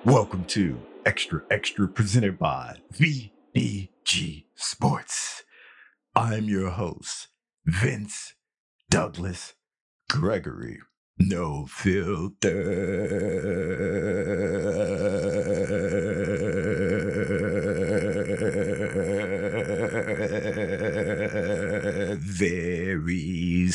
Welcome to Extra Extra presented by VDG Sports. I'm your host, Vince Douglas Gregory. No filter. Very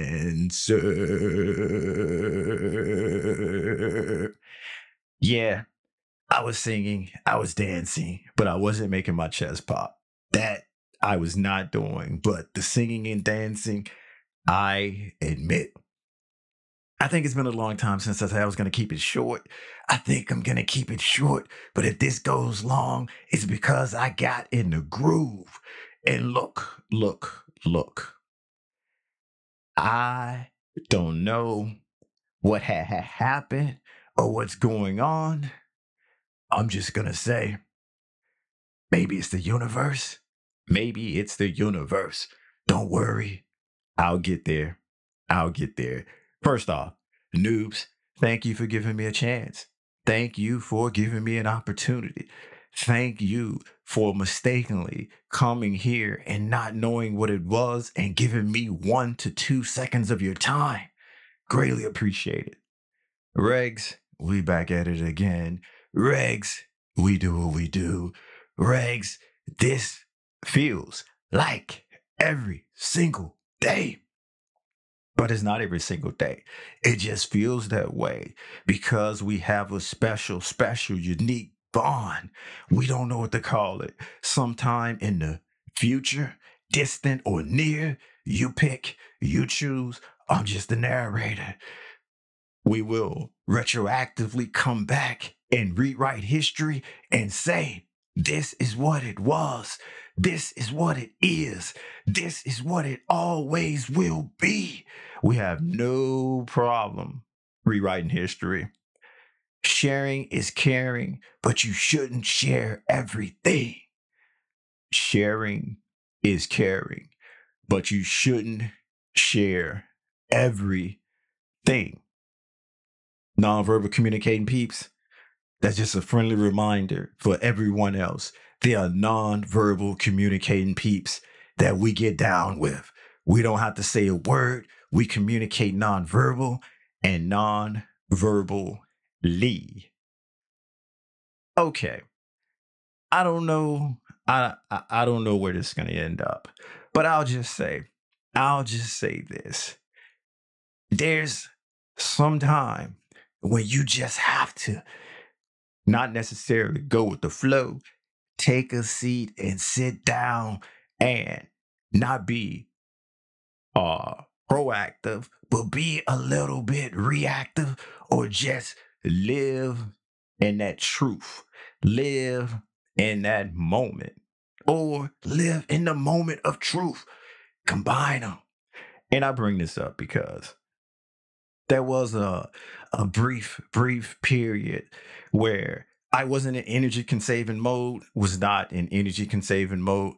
censored. Yeah, I was singing, I was dancing, but I wasn't making my chest pop. That I was not doing, but the singing and dancing, I admit. I think it's been a long time since I said I was going to keep it short. I think I'm going to keep it short, but if this goes long, it's because I got in the groove. And look. I don't know what had happened or what's going on. I'm just going to say, maybe it's the universe. Maybe it's the universe. Don't worry. I'll get there. I'll get there. First off, noobs, thank you for giving me a chance. Thank you for giving me an opportunity. Thank you for mistakenly coming here and not knowing what it was and giving me 1 to 2 seconds of your time. Greatly appreciate it. Regs, we back at it again. Regs, we do what we do. Regs, this feels like every single day. But it's not every single day. It just feels that way because we have a special, unique bond. We don't know what to call it. Sometime in the future, distant or near, you pick, you choose. I'm just the narrator. We will retroactively come back and rewrite history and say, this is what it was. This is what it is. This is what it always will be. We have no problem rewriting history. Sharing is caring, but you shouldn't share everything. Sharing is caring, but you shouldn't share everything. Nonverbal communicating peeps, that's just a friendly reminder for everyone else. There are nonverbal communicating peeps that we get down with. We don't have to say a word. We communicate nonverbal and nonverbally. Okay. I don't know. I don't know where this is going to end up, but I'll just say this. There's some time when you just have to not necessarily go with the flow, take a seat and sit down and not be proactive, but be a little bit reactive or just live in that truth, live in that moment, or live in the moment of truth. Combine them. And I bring this up because there was a brief period where I wasn't in energy conserving mode, was not in energy conserving mode.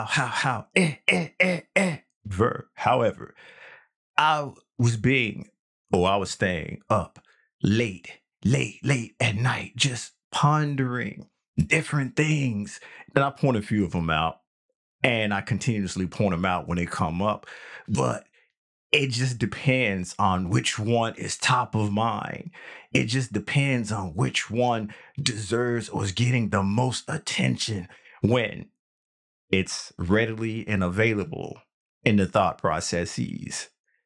Verb. However, I was staying up late at night, just pondering different things. And I point a few of them out, and I continuously point them out when they come up. But it just depends on which one is top of mind. It just depends on which one deserves or is getting the most attention when it's readily and available in the thought processes.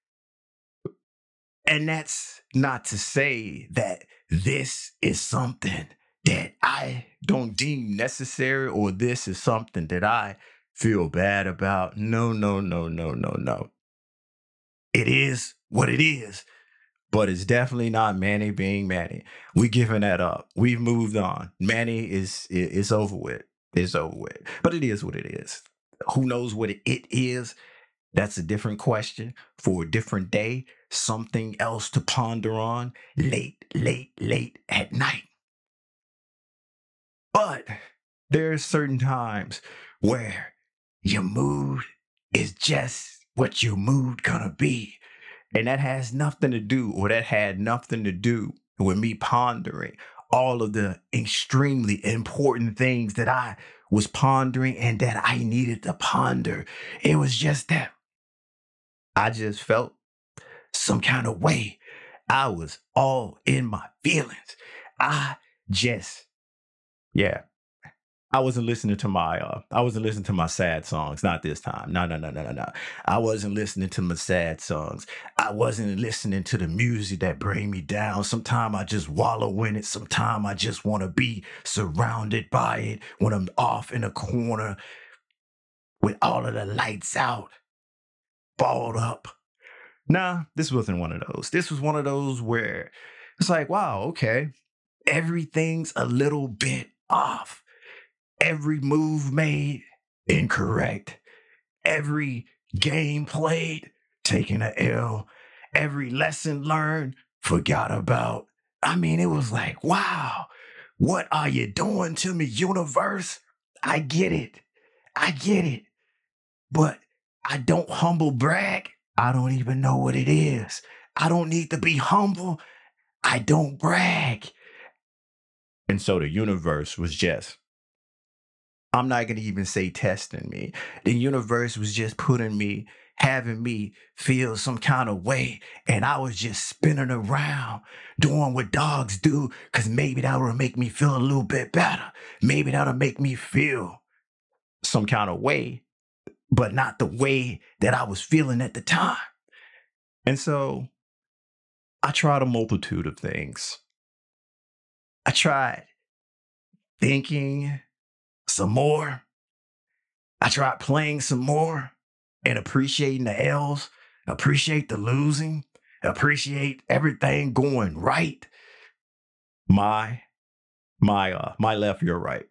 And that's not to say that this is something that I don't deem necessary or this is something that I feel bad about. No. It is what it is, but it's definitely not Manny being Manny. We giving that up. We've moved on. Manny is over with. It's over with. But it is what it is. Who knows what it is? That's a different question for a different day. Something else to ponder on late at night. But there's certain times where your mood is just what your mood gonna be. And that has nothing to do, or that had nothing to do with me pondering all of the extremely important things that I was pondering and that I needed to ponder. It was just that I just felt some kind of way. I was all in my feelings. I just, yeah, I wasn't listening to my sad songs, not this time. No, no, no, no, no, no. I wasn't listening to my sad songs. I wasn't listening to the music that bring me down. Sometimes I just wallow in it. Sometimes I just want to be surrounded by it when I'm off in a corner with all of the lights out, balled up. Nah, this wasn't one of those. This was one of those where it's like, wow, okay, everything's a little bit off. Every move made, incorrect. Every game played, taking a L. Every lesson learned, forgot about. I mean, it was like, wow, what are you doing to me, universe? I get it. I get it. But I don't humble brag. I don't even know what it is. I don't need to be humble. I don't brag. And so the universe was just, I'm not going to even say testing me. The universe was just putting me, having me feel some kind of way. And I was just spinning around doing what dogs do because maybe that would make me feel a little bit better. Maybe that'll make me feel some kind of way, but not the way that I was feeling at the time. And so I tried a multitude of things. I tried thinking some more. I tried playing some more and appreciating the L's, appreciate the losing, appreciate everything going right. My my left, your right.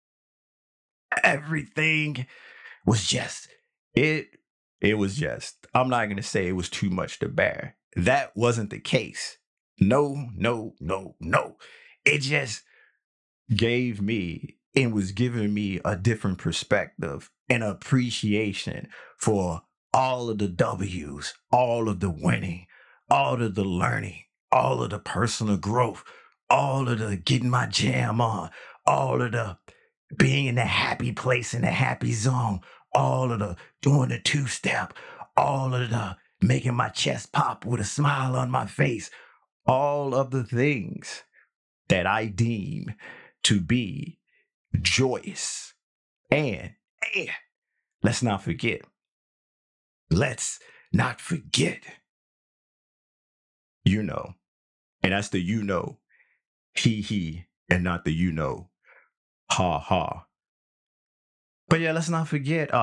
Everything was just it it was just, I'm not gonna say it was too much to bear. That wasn't the case. No, no, no, no. It just gave me and was giving me a different perspective and appreciation for all of the W's, all of the winning, all of the learning, all of the personal growth, all of the getting my jam on, all of the being in the happy place in the happy zone, all of the doing the two step, all of the making my chest pop with a smile on my face, all of the things that I deem to be joyous. And, and let's not forget, let's not forget, you know, and that's the he, and not the ha ha. But yeah, let's not forget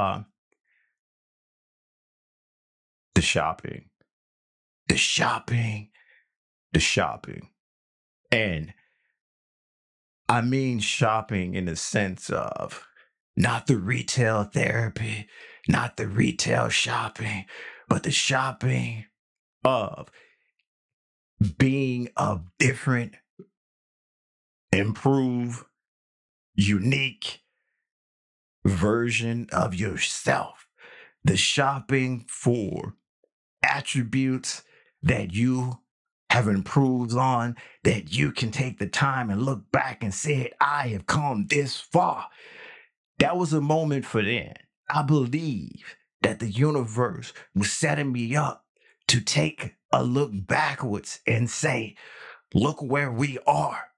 the shopping, the shopping, the shopping. And I mean shopping in the sense of not the retail therapy, not the retail shopping, but the shopping of being a different, improved, unique version of yourself. The shopping for attributes that you have improved on, that you can take the time and look back and say, I have come this far. That was a moment for them. I believe that the universe was setting me up to take a look backwards and say, look where we are.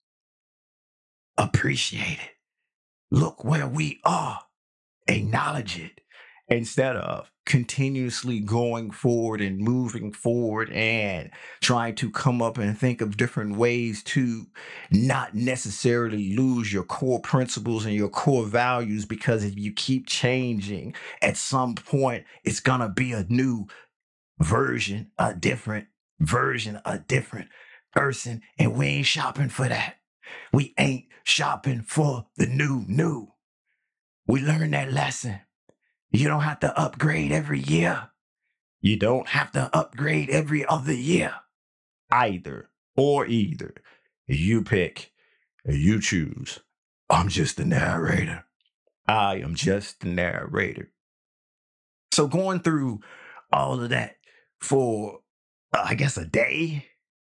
Appreciate it. Look where we are. Acknowledge it instead of continuously going forward and moving forward and trying to come up and think of different ways to not necessarily lose your core principles and your core values, because if you keep changing, at some point it's going to be a new version, a different version, a different person, and we ain't shopping for that. We ain't shopping for the new. We learned that lesson. You don't have to upgrade every year. You don't have to upgrade every other year. Either or either. You pick, you choose. I'm just the narrator. I am just the narrator. So going through all of that for, I guess, a day,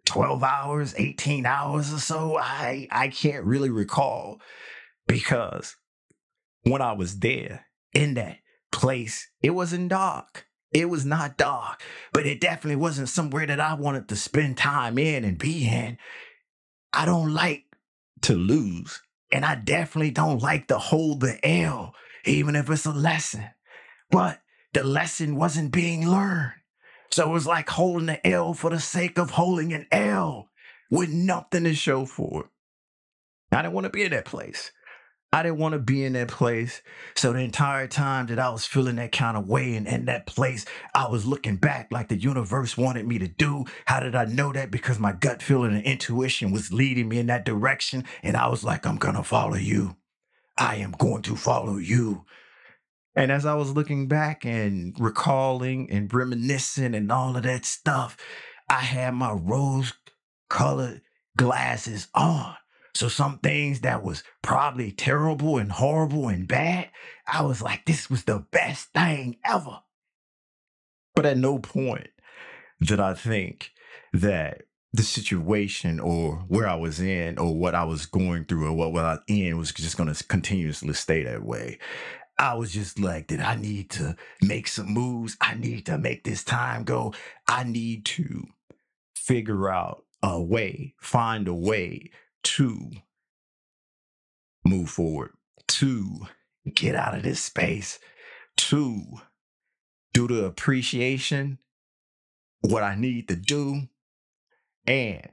12 hours, 18 hours or so. I can't really recall because when I was there in that place, it wasn't dark. It was not dark, but it definitely wasn't somewhere that I wanted to spend time in and be in. I don't like to lose, and I definitely don't like to hold the L, even if it's a lesson. But the lesson wasn't being learned. So it was like holding the L for the sake of holding an L with nothing to show for it. I didn't want to be in that place. I didn't want to be in that place. So the entire time that I was feeling that kind of way and in that place, I was looking back like the universe wanted me to do. How did I know that? Because my gut feeling and intuition was leading me in that direction. And I was like, I'm going to follow you. I am going to follow you. And as I was looking back and recalling and reminiscing and all of that stuff, I had my rose colored glasses on. So some things that was probably terrible and horrible and bad, I was like, this was the best thing ever. But at no point did I think that the situation or where I was in or what I was going through or what I was in was just going to continuously stay that way. I was just like, that I need to make some moves. I need to make this time go. I need to figure out a way, find a way to move forward, to get out of this space, to do the appreciation, what I need to do, and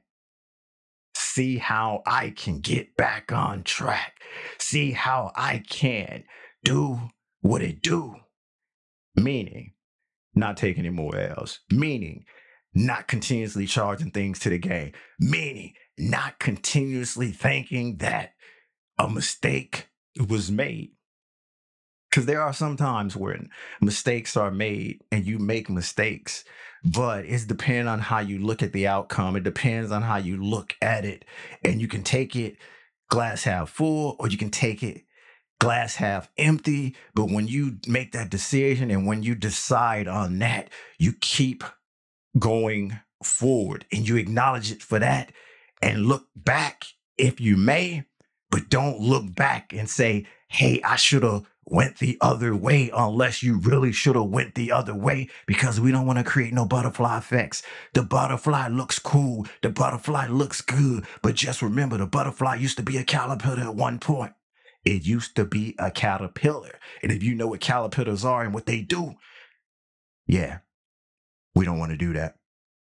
see how I can get back on track. See how I can do what it do. Meaning, not taking any more L's. Meaning, not continuously charging things to the game. Meaning, not continuously thinking that a mistake was made. Because there are some times when mistakes are made and you make mistakes, but it's depending on how you look at the outcome. It depends on how you look at it. And you can take it glass half full or you can take it glass half empty. But when you make that decision and when you decide on that, you keep going forward and you acknowledge it for that and look back if you may, but don't look back and say, hey, I should have went the other way, unless you really should have went the other way, because we don't want to create no butterfly effects. The butterfly looks cool. The butterfly looks good. But just remember, the butterfly used to be a caterpillar at one point. It used to be a caterpillar. And if you know what caterpillars are and what they do, yeah, we don't want to do that.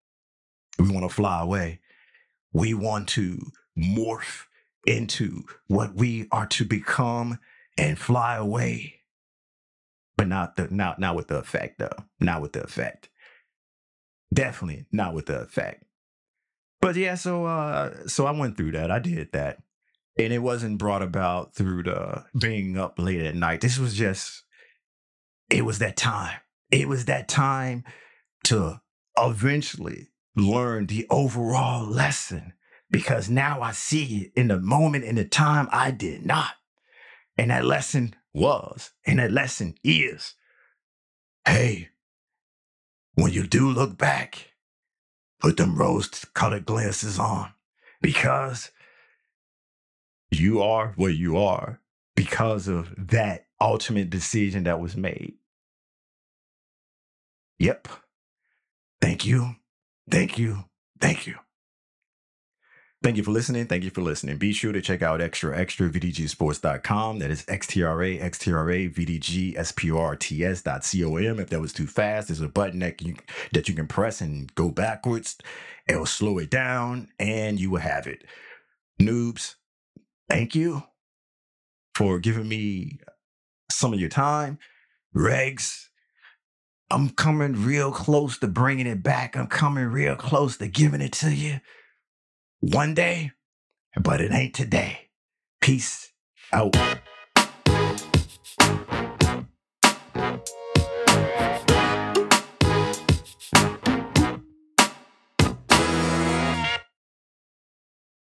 We want to fly away. We want to morph into what we are to become and fly away. But not with the effect though. Not with the effect. Definitely not with the effect. But yeah, so I went through that. I did that. And it wasn't brought about through the being up late at night. This was just, it was that time. It was that time to eventually learn the overall lesson, because now I see it in the moment, in the time I did not. And that lesson was, and that lesson is, hey, when you do look back, put them rose-colored glasses on, because you are where you are because of that ultimate decision that was made. Yep. Thank you. Thank you. Thank you. Thank you for listening. Thank you for listening. Be sure to check out VDGsports.com. That is VDGsports.com. If that was too fast, there's a button that you can press and go backwards. It'll slow it down and you will have it. Noobs, thank you for giving me some of your time. Regs, I'm coming real close to bringing it back. I'm coming real close to giving it to you one day, but it ain't today. Peace out.